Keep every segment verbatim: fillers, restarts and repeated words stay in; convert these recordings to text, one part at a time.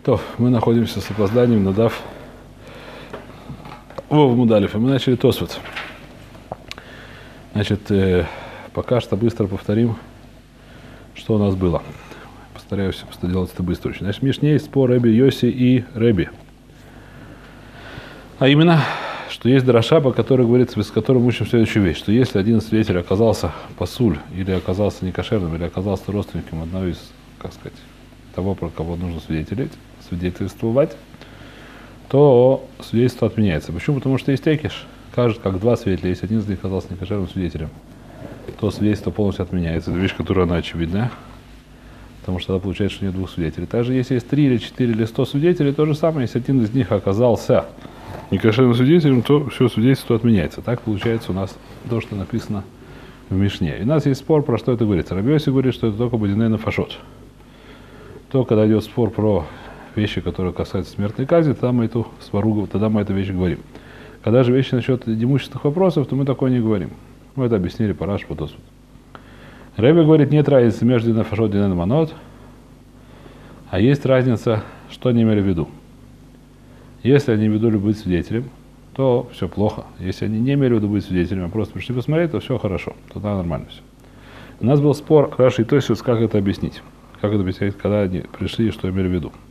То, мы находимся с опозданием на дав Вов Мудалев, и мы начали Тосфот. Значит, э, пока что быстро повторим, что у нас было. Постараюсь делать это быстро. Значит, в Мишне есть спор Реби Йоси и Реби. А именно, что есть дроша, по которой говорится, с которой мы учим следующую вещь, что если один свидетель оказался пасуль, или оказался некошерным, или оказался родственником одного из, как сказать, того, про кого нужно свидетелить, свидетельствовать, то свидетельство отменяется. Почему? Потому что есть экиш. Кажется, как два свидетеля, если один из них оказался некошерным свидетелем, то свидетельство полностью отменяется. Это вещь, которая она очевидная, потому что тогда получается, что нет двух свидетелей. Также если есть три или четыре или сто свидетелей, то же самое, если один из них оказался некошерным свидетелем, то все свидетельство отменяется. Так получается у нас то, что написано в Мишне. И у нас есть спор, про что это говорится. Раби Йоси говорит, что это только бодиней нафашот. То, когда идет спор про вещи, которые касаются смертной казни, тогда мы эту свару, тогда мы эту вещь говорим. Когда же вещи насчет имущественных вопросов, то мы такое не говорим. Мы это объяснили по Раши, по Тосфот. Рэбе говорит, нет разницы между нафашот и ненаманот, а есть разница, что они имели в виду. Если они имели в виду быть свидетелем, то все плохо. Если они не имели в виду быть свидетелем, а просто пришли посмотреть, то все хорошо, тогда нормально все. У нас был спор Раши и Тосфот, как это объяснить. Как это объяснять, когда они пришли и что имели в виду.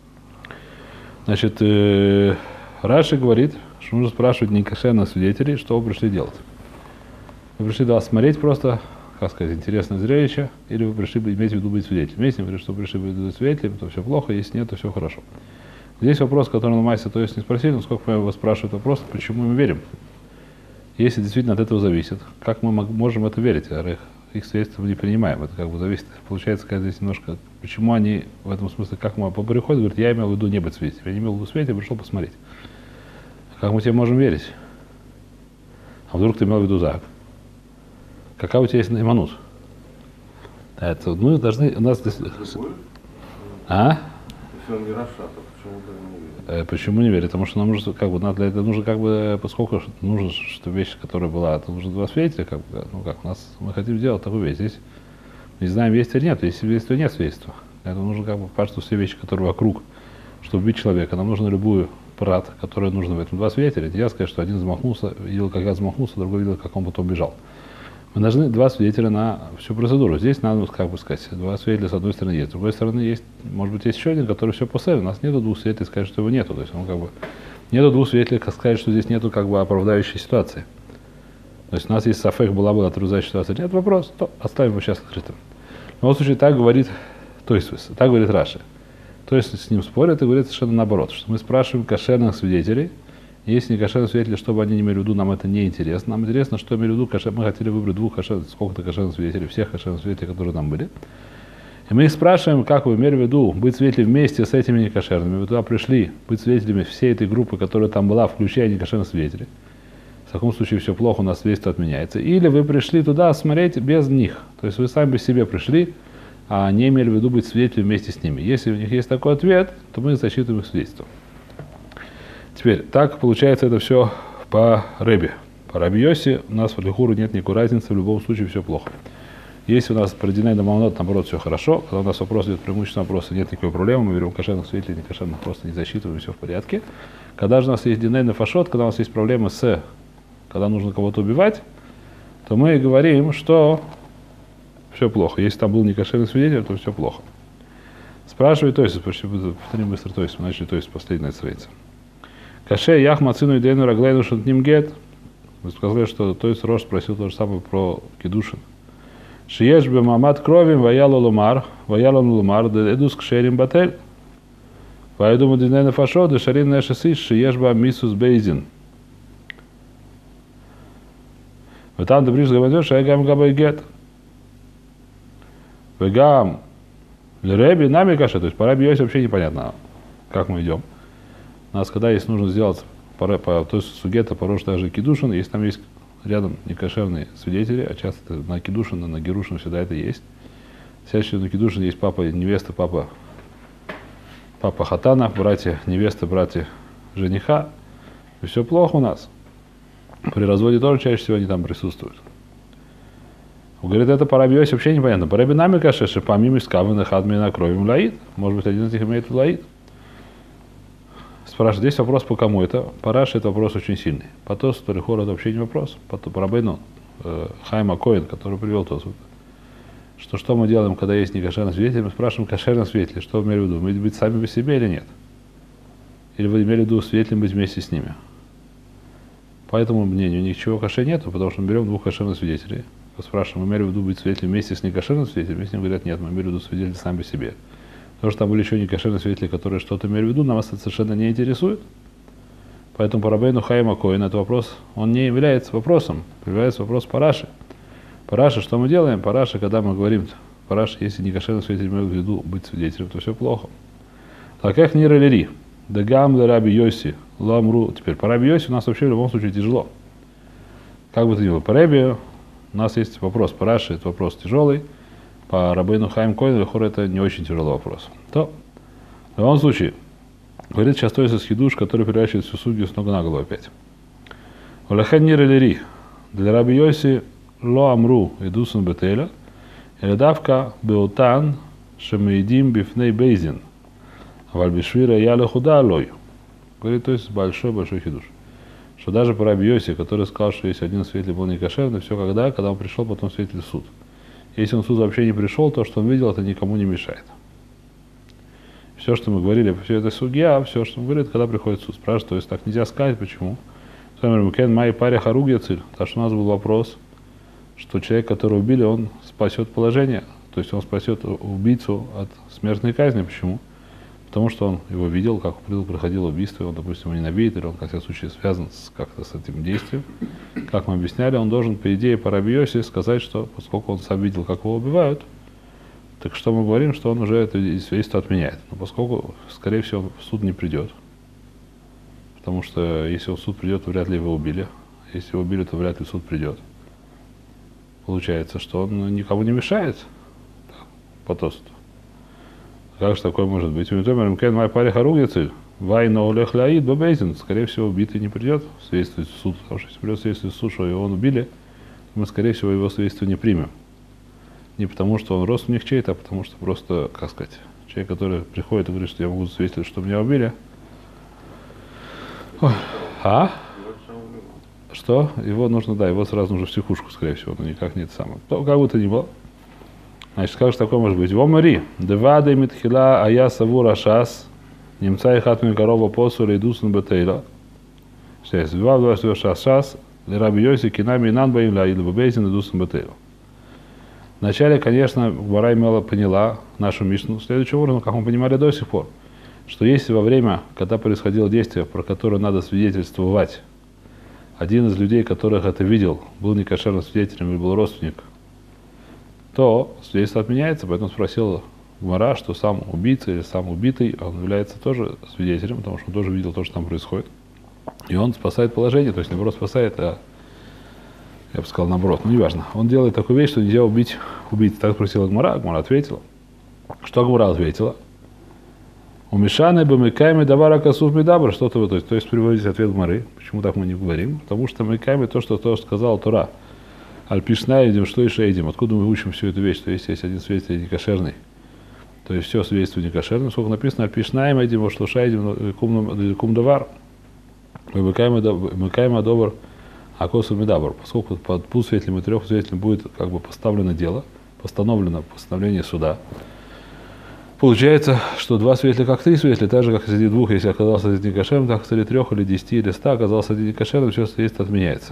Значит, э, Раши говорит, что нужно спрашивать некошерных свидетелей, что вы пришли делать. Вы пришли да, смотреть просто, как сказать, интересное зрелище, или вы пришли иметь в виду быть свидетелем. Если вы что пришли быть свидетелем, то все плохо, если нет, то все хорошо. Здесь вопрос, который на Майсе, то есть не спросили, но сколько мы его спрашивают вопрос, почему мы верим. Если действительно от этого зависит, как мы можем в это верить, а их, их свидетельство мы не принимаем, это как бы зависит. Получается, как здесь немножко, почему они в этом смысле, как мы по приходу, говорят, я имел в виду не быть свидетелем, я не имел в виду свидетелем, я пришел посмотреть. Как мы тебе можем верить? А вдруг ты имел в виду зак? Какая у тебя есть найманут? Это, мы должны, у нас здесь... А? Если он не Раша, то почему ты не веришь? Почему не верить? Потому что нам нужно, как бы, для этого нужно, как бы, поскольку нужно, что вещь, которая была, это нужно два свидетеля, как бы, ну как, у нас, мы хотим сделать такую вещь. Здесь не знаем, есть или нет, если свидетельства нет свидетельства. Это нужно, как бы, понять, что все вещи, которые вокруг, чтобы убить человека, нам нужно любую прат, которая нужна в этом. Два свидетеля, нельзя сказать, что один замахнулся, видел, как я замахнулся, другой видел, как он потом бежал. Мы должны два свидетеля на всю процедуру. Здесь надо, как бы сказать, два свидетеля с одной стороны есть, с другой стороны есть, может быть, есть еще один, который все поставил. У нас нету двух свидетелей, сказать, что его нету. То есть, он как бы, нету двух свидетелей, как сказать, что здесь нету как бы оправдающей ситуации. То есть у нас есть сафек, была бы оправдающая ситуация. Нет вопрос, то оставим его сейчас открытым. В любом случае, так говорит, то есть, так говорит Раши. То есть с ним спорят и говорит совершенно наоборот, что мы спрашиваем кошерных свидетелей. Если не кошерные свидетели, чтобы они не имели в виду, нам это не интересно. Нам интересно, что имели в виду, кошер... мы хотели выбрать двух кошерных, сколько-то кошерных свидетелей, всех кошерных свидетелей, которые там были. И мы их спрашиваем, как вы имели в виду быть свидетелем вместе с этими некошерными. Вы туда пришли быть свидетелями всей этой группы, которая там была, включая некошерных свидетелей. В таком случае все плохо, у нас свидетельство отменяется. Или вы пришли туда смотреть без них. То есть вы сами по себе пришли, а не имели в виду быть свидетелем вместе с ними. Если у них есть такой ответ, то мы засчитываем их свидетельство. Теперь, так получается это все по Ребе. По Раби Йоси у нас в Лихуру нет никакой разницы, в любом случае все плохо. Если у нас про Диней Даманот, наоборот, все хорошо, когда у нас вопрос идет преимущественно вопроса, нет никакой проблемы, мы берем кошерных свидетелей, не кошерных просто не засчитываем, все в порядке. Когда же у нас есть Диней Нафашот, когда у нас есть проблемы с, когда нужно кого-то убивать, то мы говорим, что все плохо. Если там был некошерный свидетель, то все плохо. Спрашивает, то есть, повторим быстро, то есть, мы начали, то есть, последняя страница. Каше ях мацину и дейну раглейну шантним гет. Мы сказали, что то есть Рош спросил то же самое про кедушин. Шиеш бе мамат кровим ваяло лумар, ваяло лумар, де эдус кшерим батель. Вайду мадинейна фашо, де шарин нэшесиш, шиеш ба мисус бейзин. Вы там добришь говоришь, что я гам габай гет. Вы гам лереби нами каше, то есть по Раби Йоси вообще непонятно, как мы идем. У нас, когда есть нужно сделать, по, по, то есть сугета, порож даже кидушин, если там есть рядом некошерные свидетели, а часто на кидушин, на герушин всегда это есть. Чаще на кидушин есть папа невеста, папа, папа хатана, братья невесты, братья жениха. И все плохо у нас. При разводе тоже чаще всего они там присутствуют. Он говорит, это по Раби Йоси вообще непонятно. По Раби Нами кашеши, помимо скавы на хадме на крови лаид. Может быть, один из них имеет лаид. Спрашивает, здесь вопрос по кому это? По Раши это вопрос очень сильный. По Тосу, Торихор это вообще не вопрос. По, по Рабейну э, Хайма Коэн, который привел Тосу. Что, что мы делаем, когда есть некошерный свидетель? Мы спрашиваем кошерный свидетель. Что вы имели в виду? Мы быть сами по себе или нет? Или вы имели в виду свидетелем быть вместе с ними? По этому мнению ничего кошер нету, потому что мы берем двух кошерных свидетелей. Мы спрашиваем, мы имели в виду быть свидетелем вместе с некошерным свидетелем? С ним говорят, нет, мы имели в виду свидетель сами по себе. Потому что там были еще некошерные свидетели, которые что-то имели в виду, нас это совершенно не интересует. Поэтому по Рабейну Хайма Коэн этот вопрос, он не является вопросом, является вопрос по Раши. По Раши, что мы делаем? По Раши, когда мы говорим, по Раши, если некошерный свидетель имеет в виду быть свидетелем, то все плохо. Так как не релери, дагам ле Раби Йоси, ламру. Теперь по Раби Йоси у нас вообще в любом случае тяжело. Как бы то ни было, по Раби у нас есть вопрос, по Раши это вопрос тяжелый. По Рабейну Хайм Коэн, Лехор, это не очень тяжелый вопрос. То, в любом случае, говорит сейчас Тойсес Хидуш, который перевращивает всю судью с ног на голову опять. Олехэн нир элери, для Раби Йоси ло амру идусан бетеля, эледавка беутан шемеидим бифней бейзин, вальбишвира яля худа алой. Говорит Тойсес большой-большой Хидуш. Что даже по Раби Йоси, который сказал, что если один свидетель был некошерный, все когда, когда он пришел потом свидетель в суд. Если он в суд вообще не пришел, то, что он видел, это никому не мешает. Все, что мы говорили, все это судья, все, что мы говорили, когда приходит суд. Спрашивают, то есть так нельзя сказать, почему? Май паре харугия цель. Так что у нас был вопрос, что человек, которого убили, он спасет положение, то есть он спасет убийцу от смертной казни. Почему? Потому что он его видел, как проходило убийство, и он, допустим, его ненавидит, или он, в всяком случае, связан с, как-то с этим действием. Как мы объясняли, он должен, по идее, по Раби Йоси сказать, что поскольку он сам видел, как его убивают, так что мы говорим, что он уже это свидетельство отменяет. Но поскольку, скорее всего, он в суд не придет, потому что если он в суд придет, то вряд ли его убили. Если его убили, то вряд ли в суд придет. Получается, что он никому не мешает по тосту. Как же такое может быть? Скорее всего, убитый не придет свидетельствовать в суд, потому что если придет свидетельствовать в суд, что его убили, мы, скорее всего, его свидетельство не примем. Не потому, что он родственник чей-то, а потому что просто, как сказать, человек, который приходит и говорит, что я могу свидетельствовать, что меня убили. Ой. А? Что? Его нужно, да, его сразу нужно в психушку, скорее всего, но никак не это самое. То, как бы то ни было. Значит, как же такое может быть? Вомари, девада митхила ая савура шас, немца и хатми корова посура и дусан бетейла. Сейчас, два шас шас, лераби йоси кинами нан баим ла или бабейзин и дусан бетейла. Вначале, конечно, Гмара имела поняла нашу Мишну следующим образом, как мы понимали до сих пор, что если во время, когда происходило действие, про которое надо свидетельствовать, один из людей, которых это видел, был некошерным свидетелем или был родственник, то свидетельство отменяется, поэтому спросил Гмара, что сам убийца или сам убитый, он является тоже свидетелем, потому что он тоже видел то, что там происходит. И он спасает положение, то есть наоборот спасает, а я бы сказал наоборот, но неважно. Он делает такую вещь, что нельзя убить убийцу. Так спросила Гмара, Гмара ответила. Что Гмара ответила? У Мишаны бы мыкайми давара касув медабр, что-то вы, то есть, то есть приводите ответ Гмары. Почему так мы не говорим? Потому что мыкайми то, что, то, что сказал Тора. Альпишна едем, что и шейдем. Откуда мы учим всю эту вещь? То есть, если один свидетель некошерный, то есть все свидетельство некошерным. Сколько написано, альпишна едем, вот что шейдем, кум давар. Мыкайми добр, а косу медабр. Поскольку под двух свидетелем и трех свидетелем будет как бы поставлено дело, постановлено постановление суда. Получается, что два свидетеля как три свидетеля, так же, как среди двух, если оказался один некошерным, так среди трех или десяти или ста оказался один некошерным, все свидетельство отменяется.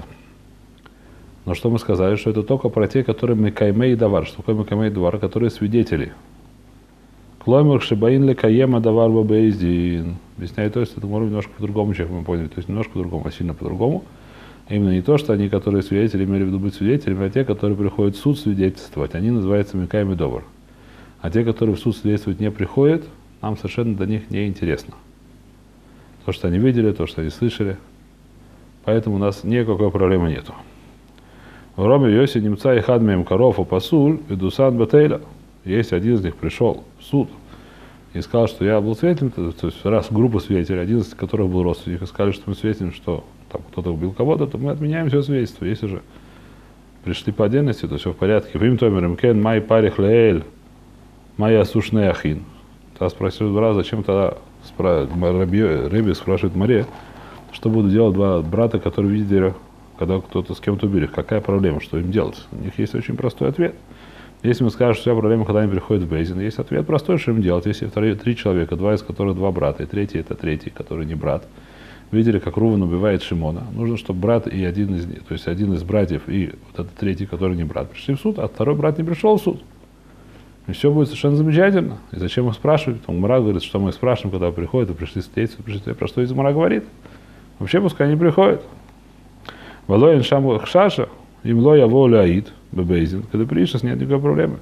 Но что мы сказали, что это только про те, которые мекаймей и давар. Что такое мекаймей и давар, которые свидетели. Клоймер шибаин ли каема давар бабейздин. Объясняет, то есть это может немножко по-другому, чем мы поняли. То есть немножко по-другому, а сильно по-другому. Именно не то, что они, которые свидетели, имели в виду быть свидетелями, а те, которые приходят в суд свидетельствовать. Они называются мекайм и довар. А те, которые в суд свидетельствовать не приходят, нам совершенно до них не интересно. То, что они видели, то, что они слышали. Поэтому у нас никакой проблемы нету. В Роме Йоси немца и хадмеем коров и пасуль и дусан бетейля. Если один из них пришел в суд и сказал, что я был свидетелем, то, то есть раз группа свидетелей, один из которых был родственник, и сказали, что мы свидетелем, что там кто-то убил кого-то, то мы отменяем все свидетельство. Если же пришли по отдельности, то все в порядке. Вим томерем кен май парих леэль, моя сушная ахин. Тогда спросил два раза, зачем тогда Рэби спрашивает Мария, что будут делать два брата, которые видели, когда кто-то с кем-то убили. Какая проблема, что им делать? У них есть очень простой ответ. Если мы скажем, что вся проблема, когда они приходят в Бейзин, есть ответ простой, что им делать. Если вторые, три человека, два из которых два брата, и третий это третий, который не брат, видели, как Рувен убивает Шимона, нужно, чтобы брат и один из них, то есть один из братьев и вот этот третий, который не брат, пришли в суд, а второй брат не пришел в суд. И все будет совершенно замечательно. И зачем их спрашивать? Он Гмара говорит, что мы их спрашиваем, когда приходят, и пришли свидетельства, пришли. Про что из Гмара говорит? Вообще пускай они приходят. Валоин шаму хшаша, им ло яво ляид, бебейзин, когда пришли, нет никакой проблемы.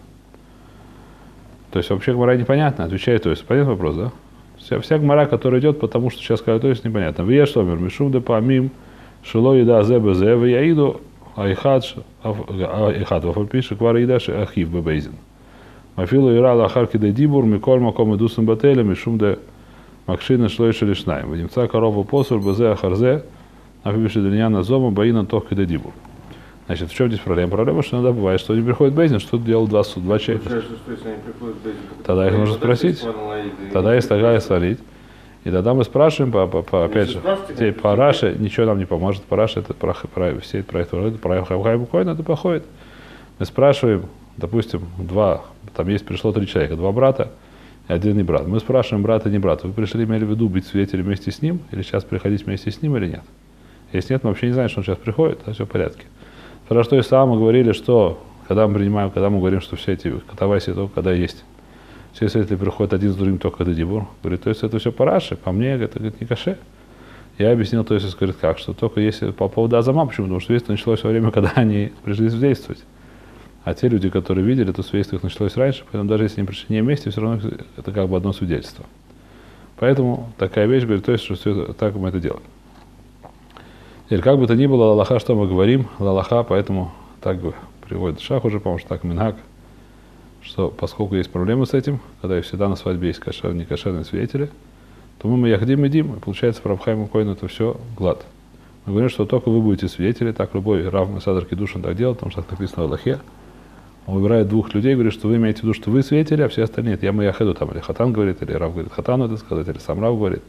То есть вообще Гмара непонятно, отвечает, то есть понятный вопрос, да? Вся, вся Гмара, которая идет, потому что сейчас сказать, то есть непонятно. Вы что мир, мишум де памим, шило еда зе безе, вы яиду, айхадш, айхад, вафальпиши, квара едаш, ахив бебейзин. Мафилу ира лахарки де дибур, миколь маком идусам бателя, мишум де макшина шлойши лишнаем. Вадимца корову посур, безе ахарзе, афибиши дельняна зома, баина тохки де дибур. Значит, в чем здесь проблема? Проблема, что иногда бывает, что они приходят в Бейзин, что делают два, два человека. Тогда их нужно спросить. Тогда есть такая свалить. И тогда мы спрашиваем, по, по, по, опять же, по Раше ничего нам не поможет. По Раше это про, про все это про это, про Хайм Койна это походит. Мы спрашиваем, допустим, два, там есть пришло три человека, два брата и один не брат. Мы спрашиваем брата и не брата. Вы пришли, имели в виду быть свидетелем вместе с ним, или сейчас приходить вместе с ним, или нет? Если нет, мы вообще не знаем, что он сейчас приходит, то все в порядке. Про что и сам мы говорили, что когда мы принимаем, когда мы говорим, что все эти катавайси только когда есть. Все свидетели приходят один с другим только когда дибур. Говорит, то есть это все по Раше, по мне это говорит, не каше. Я объяснил, то есть говорит, как, что только если по поводу Азама, почему? Потому что свидетельство началось во время, когда они пришли свидетельствовать. А те люди, которые видели, то свидетельство их началось раньше, поэтому даже если они пришли не вместе, все равно это как бы одно свидетельство. Поэтому такая вещь, говорит, то есть, что все это, так мы это делаем. Теперь, как бы то ни было, лалаха, что мы говорим, лалаха, поэтому так приводит шах уже, потому что так минхаг, что поскольку есть проблемы с этим, когда всегда на свадьбе есть кошер, не кошерные свидетели, то мы яхдим идим, и получается, про Абхайм Койн это все глад. Мы говорим, что только вы будете свидетели, так любой Рав Месадр Кидушин так делает, потому что так написано в Аллахе. Он выбирает двух людей, говорит, что вы имеете в виду, что вы свидетели, а все остальные нет. Я Маяхеду там, или Хатан говорит, или Рав говорит, Хатану это сказать, или сам Рав говорит.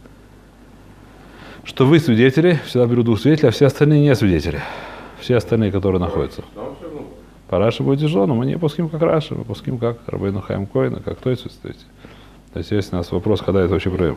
Что вы свидетели, всегда беру двух свидетелей, а все остальные не свидетели. Все остальные, которые находятся. По Раше будет тяжело, но мы не пуским как Раши, мы пуским как Рабейну Хайм Койна, как то есть, то есть, то есть, если у нас вопрос, когда это вообще проблема.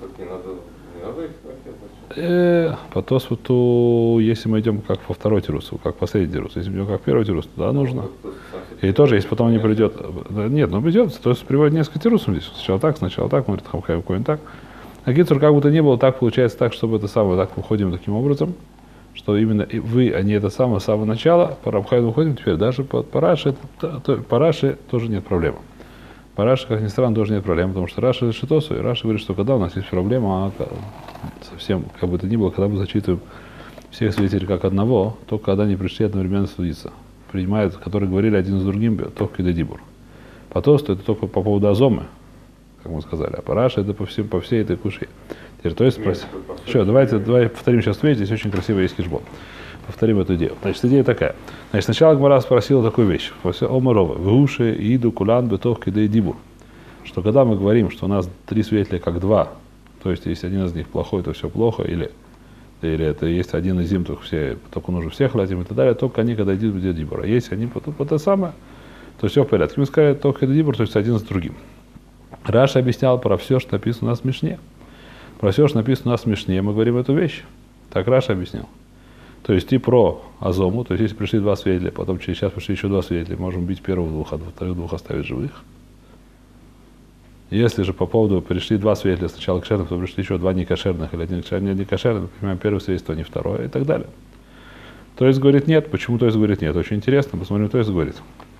Э, по Тосфоту, если мы идем как во второй тирус, как последний тирус, если мы идем как первый тирус, тогда нужно. И тоже, если потом не придет, нет, ну придет, то есть приводит несколько тирусов здесь. Сначала так, сначала так, говорит Хайм Койн так. А Гитцур как будто не было, так получается так, чтобы это самое, так выходим таким образом, что именно вы, а не это самое с самого начала, по Рабхайну выходим теперь, даже по Раше, по Раше тоже нет проблем. По Раше, как ни странно, тоже нет проблем, потому что Раши это Шитосу, и Раши говорит, что когда у нас есть проблема, она совсем, как бы то ни было, когда мы зачитываем всех свидетелей как одного, только когда они пришли одновременно судиться, принимают, которые говорили один с другим, только кедедибур. По Тосту это только по поводу Азомы, как мы сказали, а по Раше это по, всем, по всей этой куши. Теперь, то есть, спроси. Что, давайте, давай повторим сейчас, видите, здесь очень красивый есть кишбон. Повторим эту идею. Значит, идея такая. Значит, сначала Гмара спросила такую вещь. Омарова. Вуши, иду, кулан, бетох, кидей, дибур. Что когда мы говорим, что у нас три свидетеля как два, то есть, если один из них плохой, то все плохо, или, или это есть один из них, только, все, только нужно всех хватим и так далее, только они, когда идут, где дибур. А если они по, по то самое, то все в порядке. Мы сказали, только дибур, то есть один с другим. Раша объяснял про все, что написано у нас в Мишне. Про все, что написано у нас в Мишне, мы говорим эту вещь. Так Раша объяснил. То есть и про Азому, то есть если пришли два свидетеля, потом через час пришли еще два свидетеля, можем убить первых двух, а вторых двух оставить живых. Если же по поводу пришли два свидетеля, сначала кошерных, потом пришли еще два некошерных, или один кошерный, не кошерный, понимаем, первое свидетельство, не второе, и так далее. То есть говорит нет. Почему то есть говорит нет? Очень интересно, посмотрим, то есть говорит.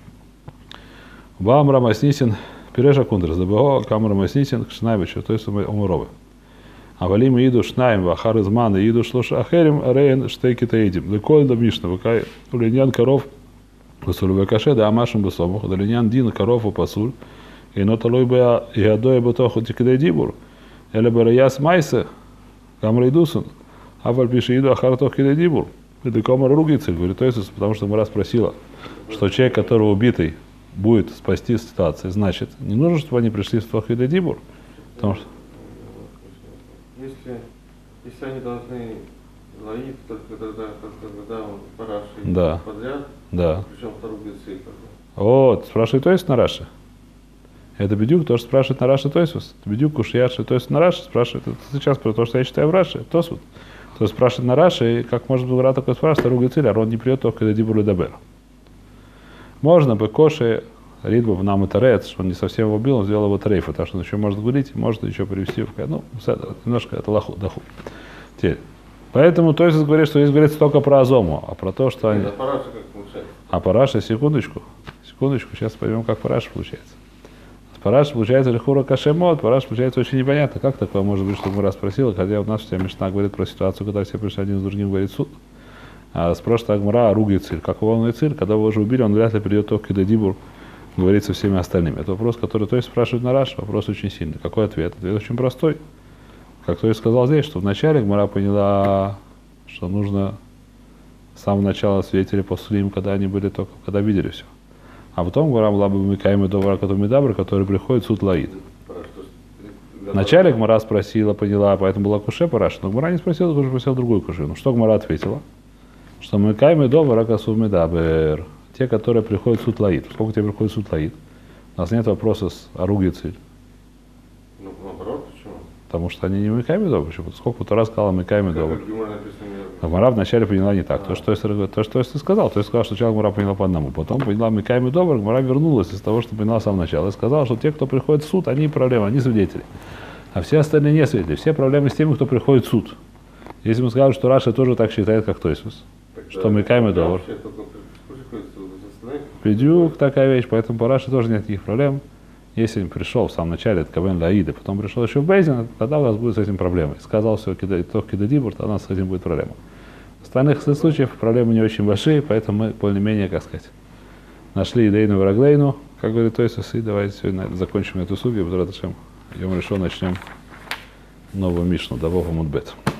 Бам Рамаснисин, Пиреша Кундрас, Дабао, Кам Рамаснисин, Кшнайвичу, то есть Умарова. А валим иду шнаем вахар изман иду шлош ахерим рейн штеки таидим. Леколь да мишна вакай улинян коров пасуль вакаше да амашем бесомух да линян дин коров у пасуль и ноталой бы ядой бутоху тикдей дибур или бараяс майсе камра идусун а вальпиши иду ахар тох кидей дибур. Это камара ругится, говорит, то есть потому что Мара спросила, что человек, который убитый, будет спасти ситуацию, значит, не нужно, чтобы они пришли в тох кидей дибур, потому что если, если они должны лаить, только тогда, только когда он параши Да. подряд, Да. причем вторую бицей. Вот, спрашивает Тойс на Раши. Это Бедюк тоже спрашивает на Раши Тойсус. Бедюк, Кушьяши, Тойс на Раши спрашивает. Это сейчас про то, что я читаю в Раши. Тосут. То есть спрашивает на Раши, и как может быть Гмара такой спрашивает, Руга Циль, а он не придет только когда Дибур и Дабер. Можно бы Коши, Ридбов нам и Тарец, что он не совсем его убил, он сделал его трейфа, так что он еще может говорить, может еще привести в ну, немножко это лаху, даху. Теперь. Поэтому то есть говорит, что здесь говорится только про Азому, а про то, что они... А параша как получается? А параша, секундочку, секундочку, сейчас поймем, как параша получается. Параша получается лихура кашемот, параша получается очень непонятно, как такое может быть, что Гмара спросила, хотя у нас вся Мишна говорит про ситуацию, когда все пришли один с другим, говорит суд. А спрашивает Гмара о Руге Циль. Как его он и Циль, когда его уже убили, он вряд ли придет только когда Дибур говорит со всеми остальными. Это вопрос, который то есть спрашивает на Раш, вопрос очень сильный. Какой ответ? Ответ очень простой. Как то есть сказал здесь, что вначале Гмара поняла, что нужно с самого начала свидетели после им, когда они были только, когда видели все. А потом Гмара была бы Микаем и Довара, который Медабр, который приходит суд лаид. Вначале Гмара спросила, поняла, поэтому была Куше Параша, но Гмара не спросила, тоже спросила другую Куше. Ну что Гмара ответила? Что Микаем и Довара, Касу Медабр. Те, которые приходят в суд лаид. Сколько тебе приходит в суд лаид? У нас нет вопроса с Аруги Циль. Ну, наоборот, почему? Потому что они не Микаем и Довар. Почему? Сколько Тора сказала Микаем и Довар. Гмара вначале поняла не так. А. То, что, то, что ты сказал, то есть сказал, что сначала Гмара поняла по одному. Потом поняла Микаем и Довар, Гмара вернулась из того, что поняла с самого начала. И сказала, что те, кто приходит в суд, они проблемы, они свидетели. А все остальные не свидетели. Все проблемы с теми, кто приходит в суд. Если мы скажем, что Раша тоже так считает, как Тойсус, что Микаем и Довар. Бедюк такая вещь, поэтому по Раши тоже нет никаких проблем. Если он пришел в самом начале, это Кавен Лаида, потом пришел еще в Бейзин, тогда у нас будет с этим проблемы. Сказал все, только Кидадибур, тогда у нас с этим будет проблема. В остальных случаях проблемы не очень большие, поэтому мы более-менее, как сказать, нашли Идейну и Раглейну, как говорит Тойсус, и давайте сегодня закончим эту судью, потому что Йом решил, начнем новую Мишну, Давов Мудбет.